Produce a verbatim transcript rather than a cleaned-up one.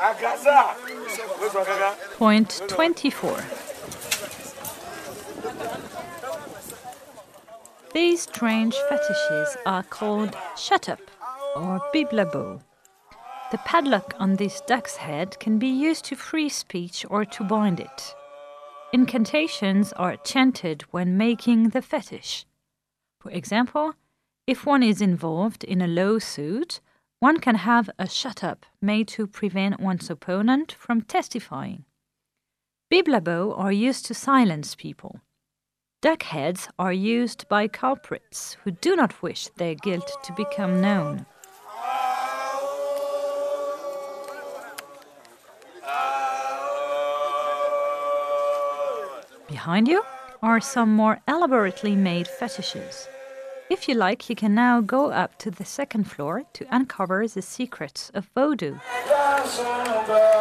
Point twenty-four. These strange fetishes are called shut-up or biblabo. The padlock on this duck's head can be used to freeze speech or to bind it. Incantations are chanted when making the fetish. For example, if one is involved in a lawsuit, one can have a shut-up made to prevent one's opponent from testifying. Biblabo are used to silence people. Duck heads are used by culprits who do not wish their guilt to become known. Behind you are some more elaborately made fetishes. If you like, you can now go up to the second floor to uncover the secrets of voodoo.